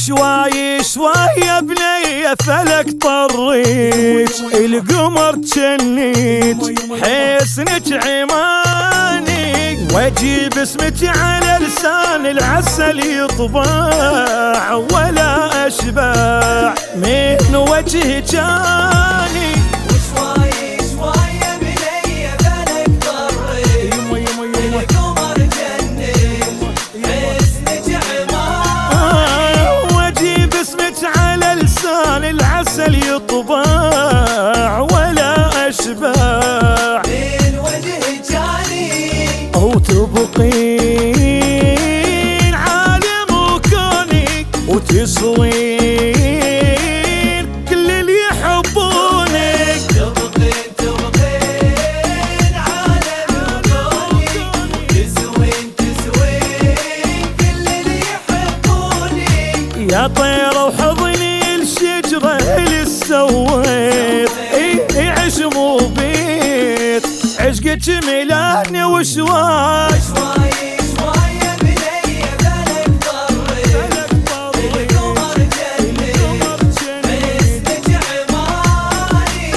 شوي شوي يا بني فلك طريت القمر تشنيت حسنك عماني واجيب اسمك على لسان العسل يطبع ولا اشبع من وجه جاني وشوي شوي يا بني فلك طريت القمر تشنيت حسنك عماني واجيب اسمك على لسان العسل يطبع ولا اشبع من وجه جاني او تبقين عالم وكونك وتصلين كل اللي يحبونك تبقين عالم وكونك تسوين كل اللي يحبونك يا طيرة وحضني الشجرة اللي سويت عشم وبيت عشقك ملاني وشواي شوي شوي يا بني فلك طريت القمر جنيت حسنك عماني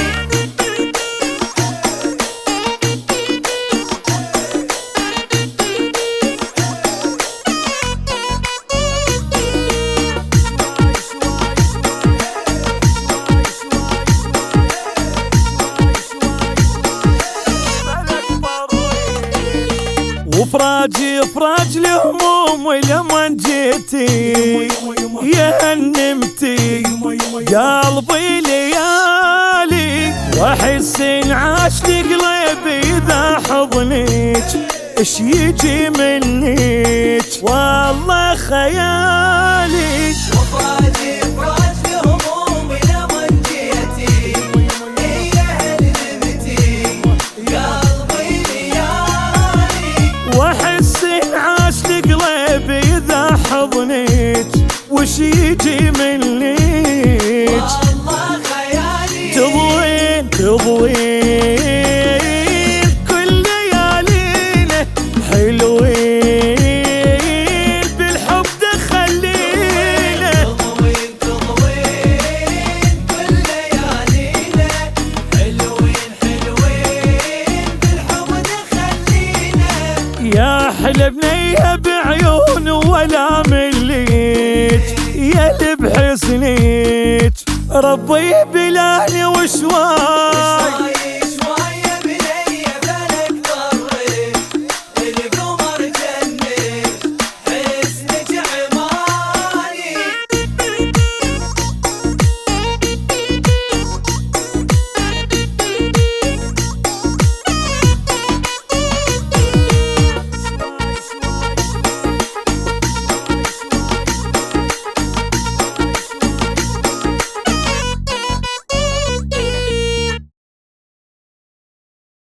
وفراجي فراج الهموم ولما جيتي يا هنمتي قلبي ليالي واحس انعاش قلبي اذا حضنك اش يجي منك والله خيالي وفراجي فراج الهموم لمن جيتي يا هنمتي قلبي ليالي واحس انعاش قلبي اذا حضنك وش يجي منك والله خيالي تضوين كل ليالينا حلوين بالحب دخلينا تضوين كل ليالينا حلوين بالحب دخلينا يا حلا بنيه بعيون ولا مليت يا اللي بحسنك ربي بلا